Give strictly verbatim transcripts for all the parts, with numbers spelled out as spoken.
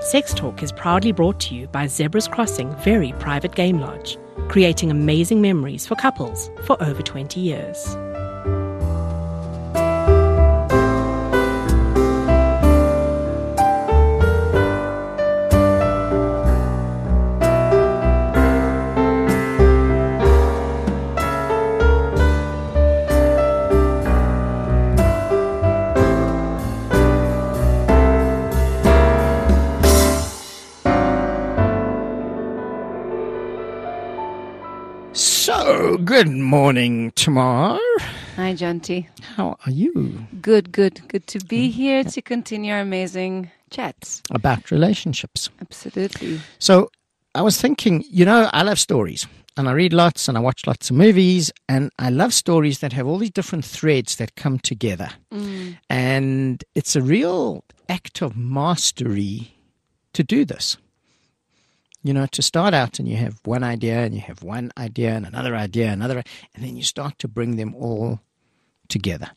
Sex Talk is proudly brought to you by Zebras Crossing Very Private Game Lodge, creating amazing memories for couples for over twenty years. So, good morning, Tamar. Hi, Janti. How are you? Good, good. Good to be here to continue our amazing chats. About relationships. Absolutely. So, I was thinking, you know, I love stories. And I read lots and I watch lots of movies. And I love stories that have all these different threads that come together. Mm. And it's a real act of mastery to do this. You know, to start out and you have one idea and you have one idea and another idea, another, and then you start to bring them all together.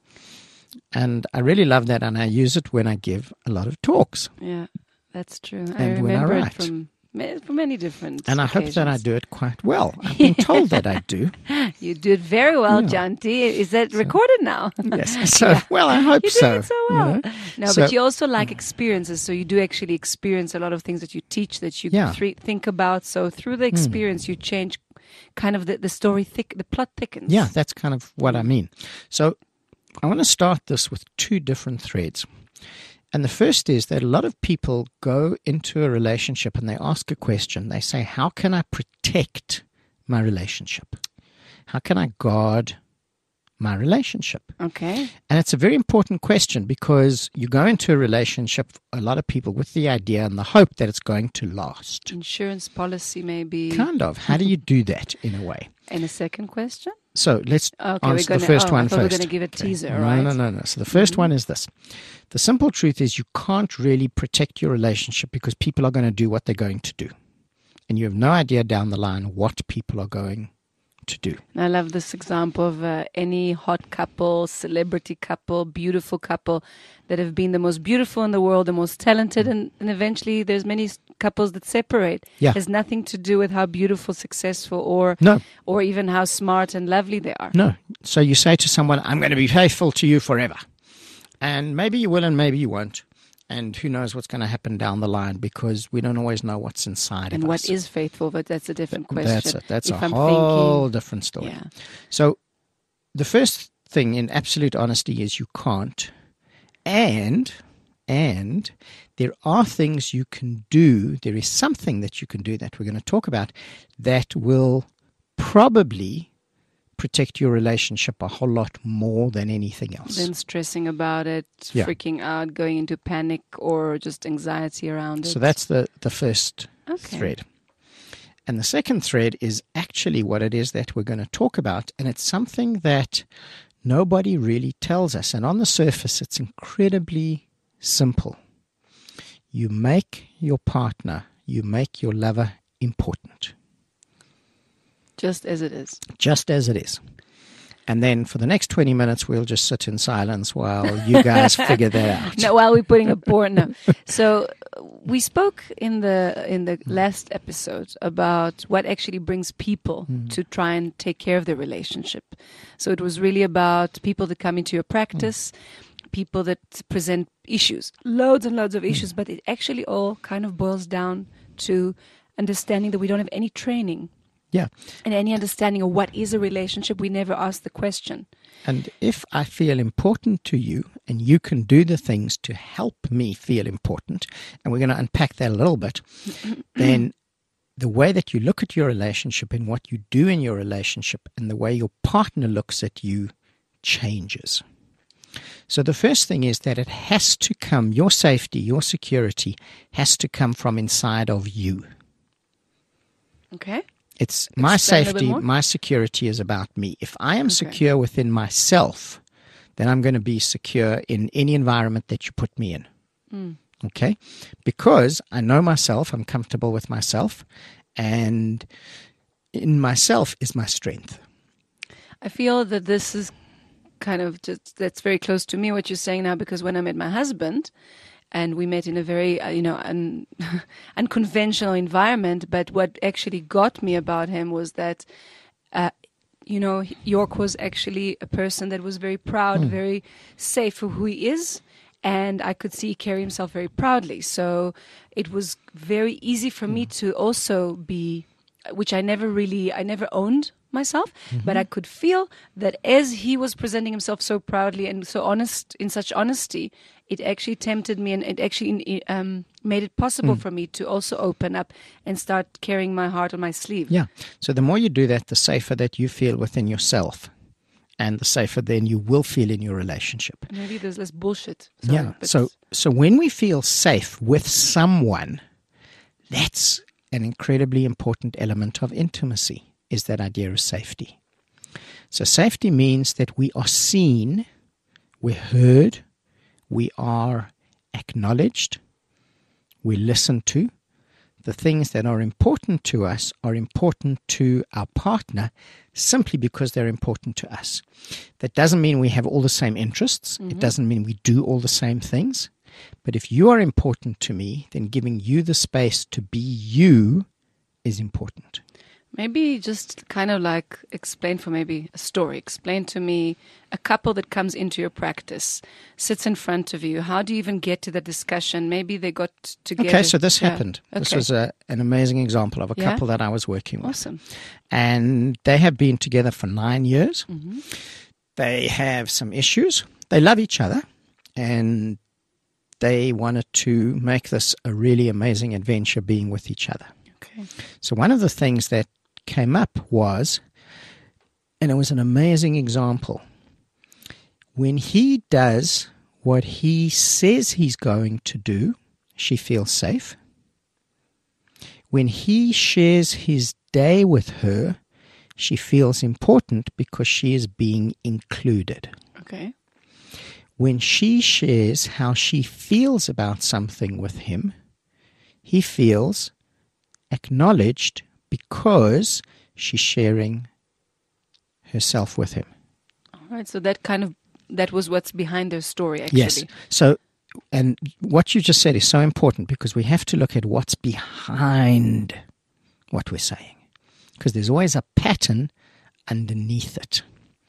And I really love that, and I use it when I give a lot of talks. Yeah, that's true. And I when I remember write. it from, from many different And I occasions. hope that I do it quite well. I've been told that I do. You do it very well, Yeah. Janti. Is that recorded now? Yes. So, well, I hope You so. do it so you well. know. No, So- but you also like experiences, so you do actually experience a lot of things that you teach, that you Yeah. thre- think about. So through the experience, you change kind of the, the story, thick, the plot thickens. Yeah, that's kind of what I mean. So I want to start this with two different threads. And the first is that a lot of people go into a relationship and they ask a question. They say, how can I protect my relationship? How can I guard my relationship? Okay. And it's a very important question because you go into a relationship, a lot of people, with the idea and the hope that it's going to last. Insurance policy, maybe. Kind of. How do you do that in a way? And a second question? So let's Okay, we're answer gonna, the first oh, one I thought we were first. going to give a teaser, no, right? No, no, no. So the 1st one is this. The simple truth is you can't really protect your relationship because people are going to do what they're going to do. And you have no idea down the line what people are going to do. I love this example of uh, any hot couple, celebrity couple, beautiful couple that have been the most beautiful in the world, the most talented, and, and eventually there's many s- couples that separate. Yeah. It has nothing to do with how beautiful, successful, or No. or even how smart and lovely they are. No. So you say to someone, I'm going to be faithful to you forever. And maybe you will and maybe you won't. And who knows what's going to happen down the line because we don't always know what's inside And of what us. is faithful, but that's a different question. That's it. That's If a I'm whole thinking, different story. yeah. So the first thing in absolute honesty is you can't. And, and there are things you can do. There is something that you can do that we're going to talk about that will probably protect your relationship a whole lot more than anything else. Then stressing about it, Yeah. freaking out, going into panic or just anxiety around it. So that's the, the first Okay. thread. And the second thread is actually what it is that we're going to talk about. And it's something that nobody really tells us. And on the surface, it's incredibly simple. You make your partner, you make your lover important, Just as it is. just as it is. And then for the next twenty minutes, we'll just sit in silence while you guys figure that out. No, while we're putting a board. No. So uh, we spoke in the in the last episode about what actually brings people to try and take care of their relationship. So it was really about people that come into your practice, people that present issues, loads and loads of issues, but it actually all kind of boils down to understanding that we don't have any training Yeah. and any understanding of what is a relationship. We never ask the question. And if I feel important to you and you can do the things to help me feel important, and we're going to unpack that a little bit, then the way that you look at your relationship and what you do in your relationship and the way your partner looks at you changes. So the first thing is that it has to come, your safety, your security has to come from inside of you. Okay? It's my Explain a little bit safety, more. my security is about me. If I am Okay. secure within myself, then I'm going to be secure in any environment that you put me in. Mm. Okay? Because I know myself, I'm comfortable with myself, and in myself is my strength. I feel that this is kind of just, that's very close to me, what you're saying now, because when I met my husband, and we met in a very, uh, you know, un- unconventional environment. But what actually got me about him was that, uh, you know, York was actually a person that was very proud, Mm. very safe for who he is. And I could see he carry himself very proudly. So it was very easy for me to also be, which I never really, I never owned myself, Mm-hmm. but I could feel that as he was presenting himself so proudly and so honest, in such honesty, it actually tempted me, and it actually um, made it possible Mm. for me to also open up and start carrying my heart on my sleeve. Yeah. So the more you do that, the safer that you feel within yourself, and the safer then you will feel in your relationship. Maybe there's less bullshit. Sorry, Yeah. but- So so when we feel safe with someone, that's an incredibly important element of intimacy, is that idea of safety. So safety means that we are seen, we're heard, we are acknowledged, we're listened to. The things that are important to us are important to our partner simply because they're important to us. That doesn't mean we have all the same interests. Mm-hmm. It doesn't mean we do all the same things. But if you are important to me, then giving you the space to be you is important. Maybe just kind of like explain for maybe a story. Explain to me a couple that comes into your practice, sits in front of you. How do you even get to the discussion? Maybe they got together. Okay, so this Yeah. happened. This Okay. was a, an amazing example of a Yeah? couple that I was working with. Awesome. And they have been together for nine years. Mm-hmm. They have some issues. They love each other, and they wanted to make this a really amazing adventure being with each other. Okay. So one of the things that came up was, and it was an amazing example, when he does what he says he's going to do, she feels safe. When he shares his day with her, she feels important because she is being included. Okay. When she shares how she feels about something with him, he feels acknowledged because she's sharing herself with him. All right. So that kind of that was what's behind their story, actually. Yes. So, and what you just said is so important, because we have to look at what's behind what we're saying, because there's always a pattern underneath it.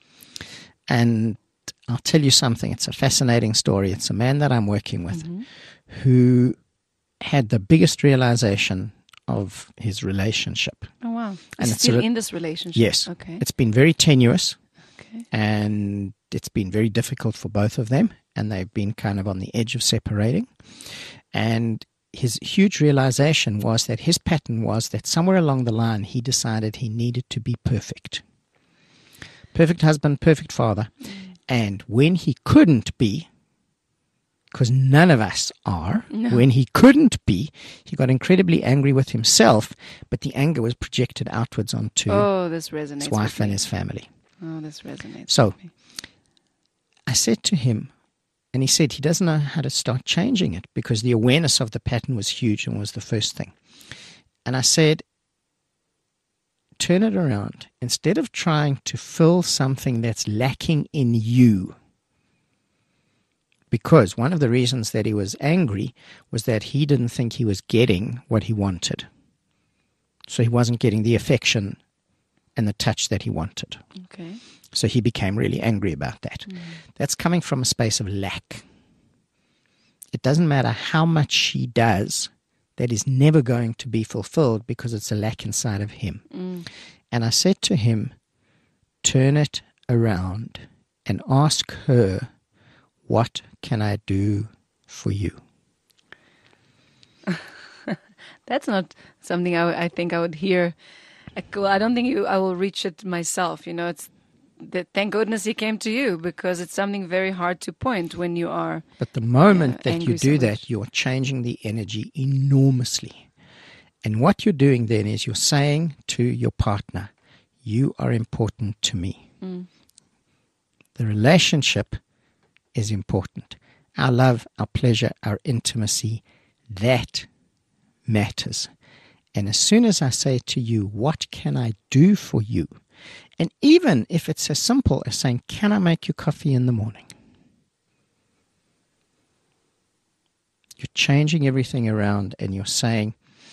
And I'll tell you something. It's a fascinating story. It's a man that I'm working with Mm-hmm. who had the biggest realization of his relationship. Oh, wow. And It's it's still a- in this relationship. Yes. Okay. It's been very tenuous, Okay. and it's been very difficult for both of them, and they've been kind of on the edge of separating. And his huge realization was that his pattern was that somewhere along the line he decided he needed to be perfect. Perfect husband, perfect father. And when he couldn't be, because none of us are, No. when he couldn't be, he got incredibly angry with himself, but the anger was projected outwards onto Oh, this resonates his wife with and me. his family. Oh, this resonates So with me. I said to him, and he said he doesn't know how to start changing it, because the awareness of the pattern was huge and was the first thing. And I said, turn it around. Instead of trying to fill something that's lacking in you, because one of the reasons that he was angry was that he didn't think he was getting what he wanted. So he wasn't getting the affection and the touch that he wanted. Okay. So he became really angry about that. Mm. That's coming from a space of lack. It doesn't matter how much she does, that is never going to be fulfilled because it's a lack inside of him. Mm. And I said to him, turn it around and ask her, what can I do for you? That's not something I, w- I think I would hear. I, well, I don't think you, I will reach it myself. You know, it's that. Thank goodness he came to you, because it's something very hard to point when you are. But the moment Yeah, that you angry do so that, much. you're changing the energy enormously. And what you're doing then is you're saying to your partner, you are important to me. Mm. The relationship is important. Our love, our pleasure, our intimacy, that matters. And as soon as I say to you, what can I do for you? And even if it's as simple as saying, can I make you coffee in the morning? You're changing everything around and you're saying,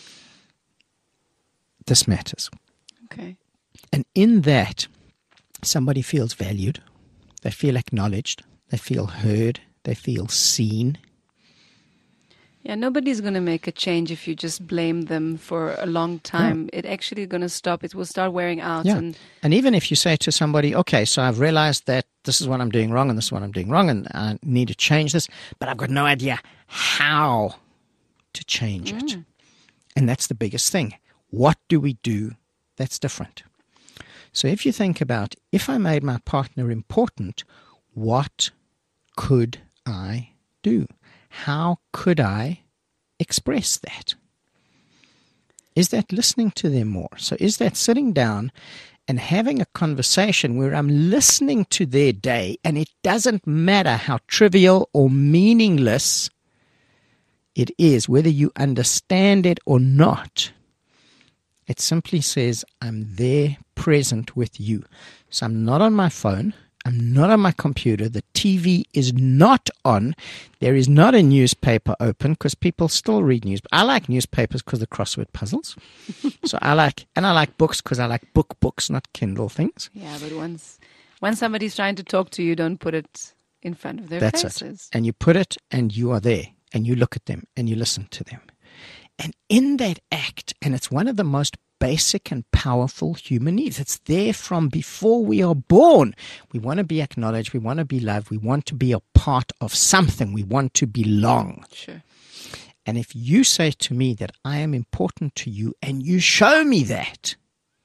this matters. Okay. And in that, somebody feels valued, they feel acknowledged, they feel heard, they feel seen. Yeah, nobody's going to make a change if you just blame them for a long time. No. It actually going to stop. It will start wearing out. Yeah. And and even if you say to somebody, okay, so I've realized that this is what I'm doing wrong and this is what I'm doing wrong and I need to change this, but I've got no idea how to change it. Mm. And that's the biggest thing. What do we do that's different? So if you think about, if I made my partner important, what could I do? How could I express that? Is that listening to them more? So is that sitting down and having a conversation where I'm listening to their day, and it doesn't matter how trivial or meaningless it is, whether you understand it or not. It simply says, I'm there present with you. So I'm not on my phone. I'm not on my computer. The T V is not on. There is not a newspaper open because people still read news. I like newspapers because of the crossword puzzles. So I like, and I like books because I like book books, not Kindle things. yeah, but once when somebody's trying to talk to you, don't put it in front of their That's faces. it. And you put it and you are there and you look at them and you listen to them. And in that act, and it's one of the most basic and powerful human needs. It's there from before we are born. We want to be acknowledged. We want to be loved. We want to be a part of something. We want to belong. Sure. And if you say to me that I am important to you and you show me that,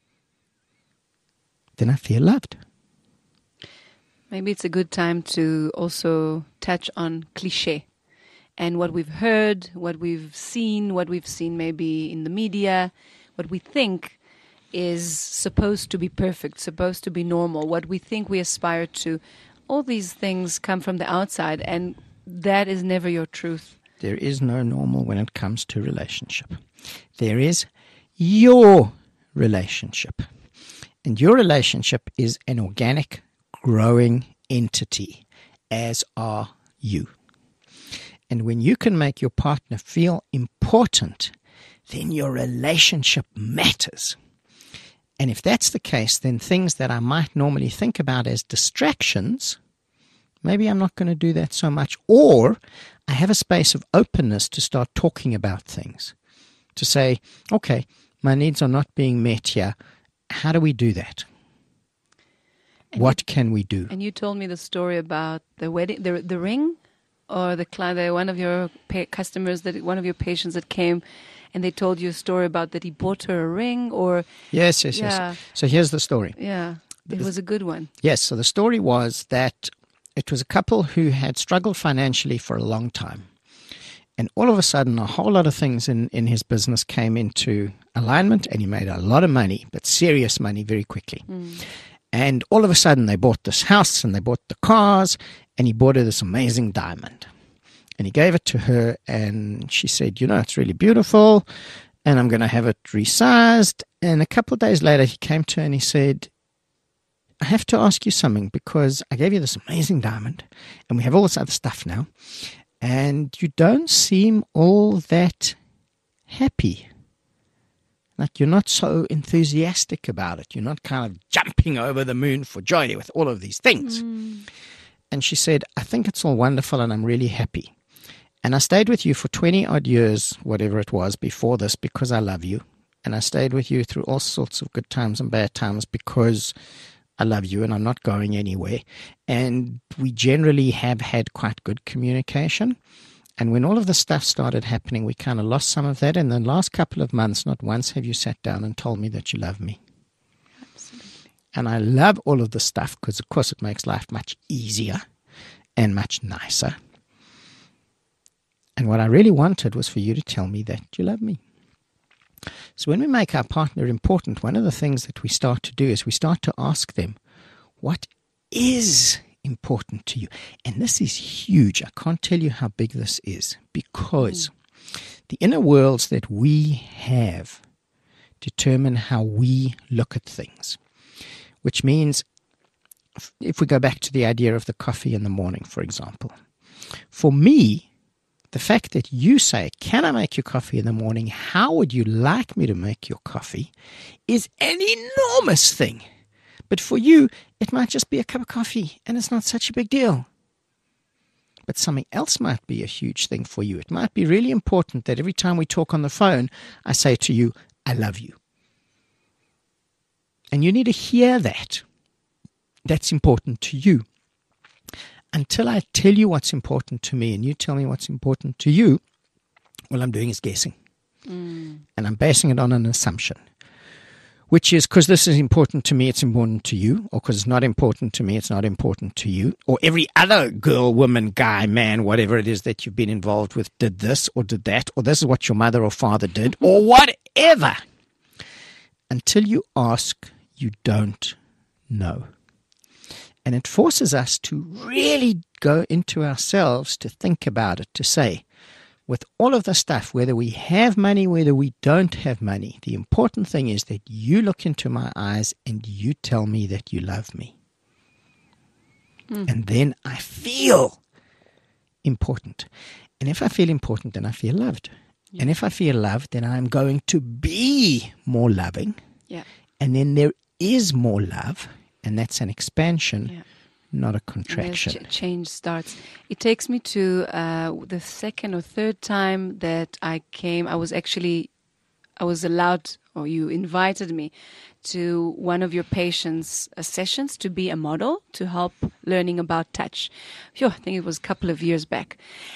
then I feel loved. Maybe it's a good time to also touch on cliché and what we've heard, what we've seen, what we've seen maybe in the media, what we think is supposed to be perfect, supposed to be normal, what we think we aspire to. All these things come from the outside, and that is never your truth. There is no normal when it comes to relationship. There is your relationship. And your relationship is an organic, growing entity, as are you. And when you can make your partner feel important, then your relationship matters. And if that's the case, then things that I might normally think about as distractions, maybe I'm not going to do that so much. Or I have a space of openness to start talking about things. To say, okay, my needs are not being met here. How do we do that? And what you, can we do? And you told me the story about the wedding, the the ring, or the client, the, one of your pa- customers, that one of your patients that came, and they told you a story about that he bought her a ring, or Yes, yes, yeah. yes. So here's the story. yeah, it was a good one. Yes, so the story was that it was a couple who had struggled financially for a long time. And all of a sudden, a whole lot of things in, in his business came into alignment, and he made a lot of money, but serious money very quickly. Mm. And all of a sudden, they bought this house, and they bought the cars, and he bought her this amazing diamond. And he gave it to her, and she said, you know, it's really beautiful, and I'm going to have it resized. And a couple of days later, he came to her, and he said, I have to ask you something, because I gave you this amazing diamond, and we have all this other stuff now, and you don't seem all that happy. Like, you're not so enthusiastic about it. You're not kind of jumping over the moon for joy with all of these things. Mm. And she said, I think it's all wonderful and I'm really happy. And I stayed with you for twenty odd years, whatever it was, before this, because I love you. And I stayed with you through all sorts of good times and bad times because I love you and I'm not going anywhere. And we generally have had quite good communication. And when all of the stuff started happening, we kind of lost some of that. In the last couple of months, not once have you sat down and told me that you love me. Absolutely. And I love all of the stuff because, of course, it makes life much easier and much nicer. And what I really wanted was for you to tell me that you love me. So when we make our partner important, one of the things that we start to do is we start to ask them, what is important to you? And this is huge. I can't tell you how big this is, because mm. the inner worlds that we have determine how we look at things, which means if we go back to the idea of the coffee in the morning, for example, for me, The fact that you say, can I make you coffee in the morning? How would you like me to make your coffee? Is an enormous thing. But for you, it might just be a cup of coffee and it's not such a big deal. But something else might be a huge thing for you. It might be really important that every time we talk on the phone, I say to you, I love you. And you need to hear that. That's important to you. Until I tell you what's important to me and you tell me what's important to you, all I'm doing is guessing. Mm. And I'm basing it on an assumption, which is because this is important to me, it's important to you, or because it's not important to me, it's not important to you, or every other girl, woman, guy, man, whatever it is that you've been involved with did this or did that, or this is what your mother or father did, or whatever. Until you ask, you don't know. And it forces us to really go into ourselves to think about it, to say, with all of the stuff, whether we have money, whether we don't have money, the important thing is that you look into my eyes and you tell me that you love me. Mm. And then I feel important. And if I feel important, then I feel loved. Yeah. And if I feel loved, then I'm going to be more loving. Yeah. And then there is more love. And that's an expansion, yeah. not a contraction. Ch- change starts. It takes me to uh, the second or third time that I came. I was actually, I was allowed, or you invited me to one of your patients' uh, sessions to be a model to help learning about touch. Phew, I think it was a couple of years back.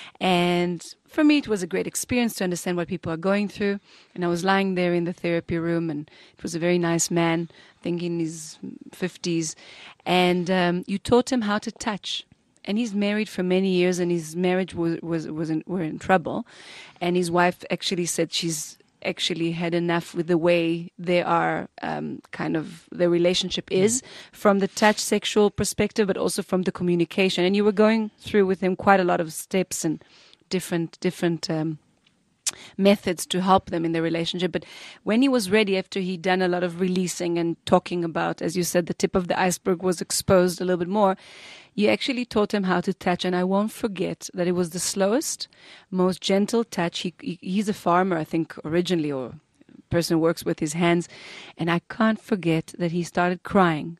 And for me, it was a great experience to understand what people are going through. And I was lying there in the therapy room, and it was a very nice man, I think in his fifties. And um, you taught him how to touch. And he's married for many years, and his marriage was was was in, were in trouble. And his wife actually said she's actually had enough with the way they are um, kind of the relationship is from the touch sexual perspective, but also from the communication. And you were going through with him quite a lot of steps and different different um, methods to help them in their relationship. But when he was ready, after he'd done a lot of releasing and talking about, as you said, the tip of the iceberg was exposed a little bit more, you actually taught him how to touch. And I won't forget that it was the slowest, most gentle touch. He, he he's a farmer, I think, originally, or a person who works with his hands. And I can't forget that he started crying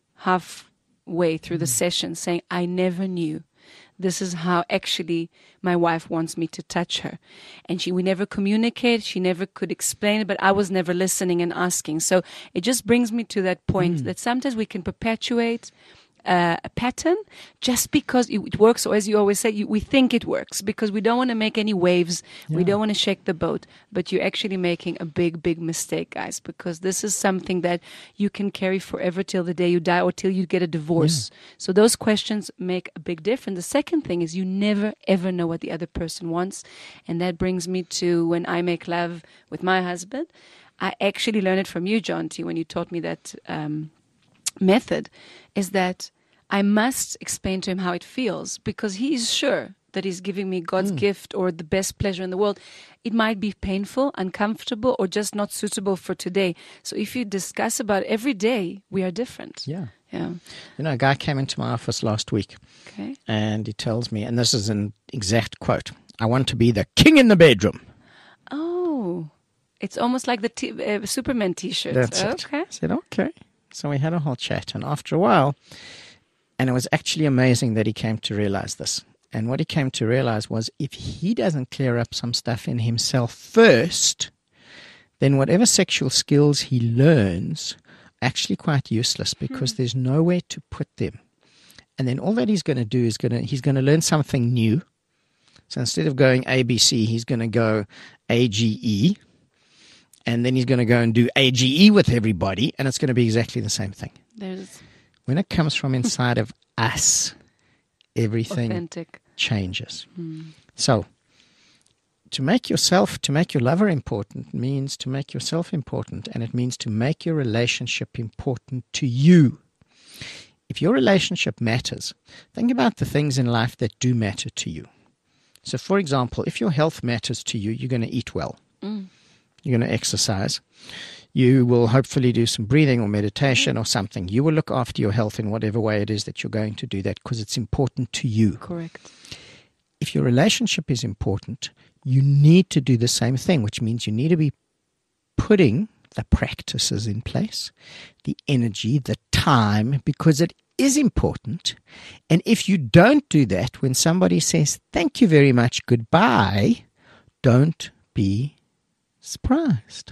halfway through the session, saying, I never knew. This is how actually my wife wants me to touch her. And she, we never communicated. She never could explain it, but I was never listening and asking. So it just brings me to that point mm. that sometimes we can perpetuate Uh, a pattern just because it works, or as you always say, you, we think it works because we don't want to make any waves. Yeah. We don't want to shake the boat, but you're actually making a big, big mistake, guys, because this is something that you can carry forever till the day you die or till you get a divorce. Yeah. So those questions make a big difference. The second thing is you never, ever know what the other person wants. And that brings me to when I make love with my husband. I actually learned it from you, John T., when you taught me that um, method, is that I must explain to him how it feels because he is sure that he's giving me God's mm. gift or the best pleasure in the world. It might be painful, uncomfortable, or just not suitable for today. So if you discuss about it every day, we are different. Yeah. Yeah. You know, a guy came into my office last week okay. and he tells me, and this is an exact quote, I want to be the king in the bedroom. Oh, it's almost like the t- uh, Superman t-shirts. That's oh, it. Okay. I said, okay. So we had a whole chat, and after a while, and it was actually amazing that he came to realize this. And what he came to realize was if he doesn't clear up some stuff in himself first, then whatever sexual skills he learns are actually quite useless because mm. there's nowhere to put them. And then all that he's going to do is going to he's going to learn something new. So instead of going A B C, he's going to go A G E. And then he's going to go and do A G E with everybody, and it's going to be exactly the same thing. There's When it comes from inside of us, everything authentic. changes. Hmm. So, to make yourself, to make your lover important means to make yourself important, and it means to make your relationship important to you. If your relationship matters, think about the things in life that do matter to you. So, for example, if your health matters to you, you're going to eat well. Mm. You're going to exercise. You will hopefully do some breathing or meditation or something. You will look after your health in whatever way it is that you're going to do that because it's important to you. Correct. If your relationship is important, you need to do the same thing, which means you need to be putting the practices in place, the energy, the time, because it is important. And if you don't do that, when somebody says, thank you very much, goodbye, don't be surprised.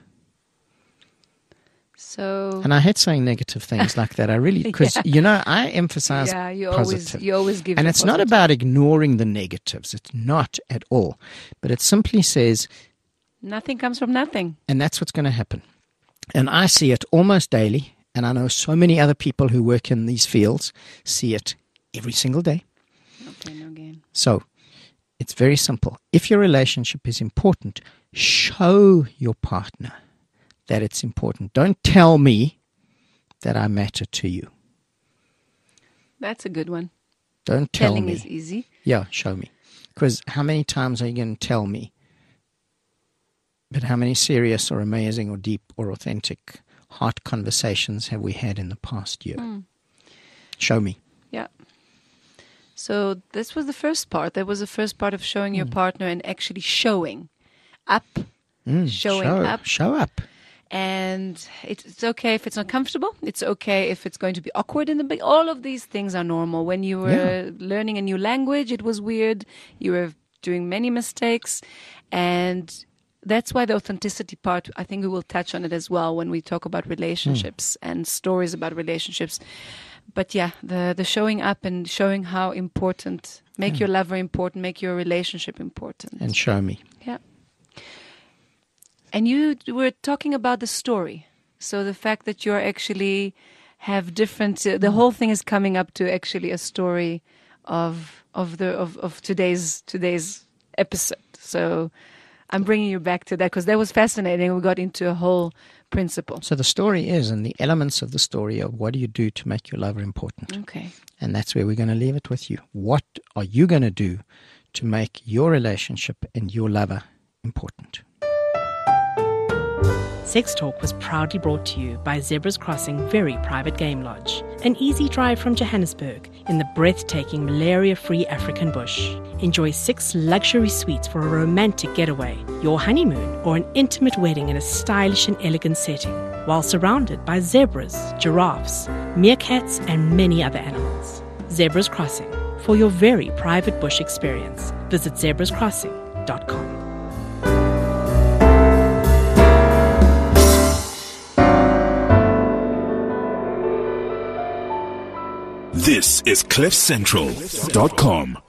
So, and I hate saying negative things like that. I really, because, yeah. you know, I emphasize yeah, you positive. Always, you always give And it's positive. not about ignoring the negatives. It's not at all. But it simply says, nothing comes from nothing. And that's what's going to happen. And I see it almost daily. And I know so many other people who work in these fields see it every single day. No pain, no gain. So it's very simple. If your relationship is important, show your partner that it's important. Don't tell me that I matter to you. That's a good one. Don't tell Telling me. is easy. Yeah, show me. Because how many times are you going to tell me? But how many serious or amazing or deep or authentic heart conversations have we had in the past year? Mm. Show me. Yeah. So this was the first part. That was the first part of showing your Mm. partner and actually showing up. Mm, showing show, up. Show up. And it's, it's okay if it's uncomfortable. It's okay if it's going to be awkward in the beginning. All of these things are normal. When you were Yeah. learning a new language, it was weird. You were doing many mistakes. And that's why the authenticity part, I think we will touch on it as well when we talk about relationships mm. and stories about relationships. But yeah, the, the showing up and showing how important, make yeah. your lover important, make your relationship important. And show me. Yeah. And you were talking about the story. So the fact that you're actually have different, uh, the whole thing is coming up to actually a story of of the of, of today's today's episode. So I'm bringing you back to that because that was fascinating. We got into a whole principle. So the story is, and the elements of the story of what do you do to make your lover important. Okay. And that's where we're going to leave it with you. What are you going to do to make your relationship and your lover important? Sex Talk was proudly brought to you by Zebras Crossing Very Private Game Lodge, an easy drive from Johannesburg in the breathtaking malaria-free African bush. Enjoy six luxury suites for a romantic getaway, your honeymoon, or an intimate wedding in a stylish and elegant setting, while surrounded by zebras, giraffes, meerkats, and many other animals. Zebras Crossing, for your very private bush experience. Visit zebras crossing dot com. This is cliff central dot com.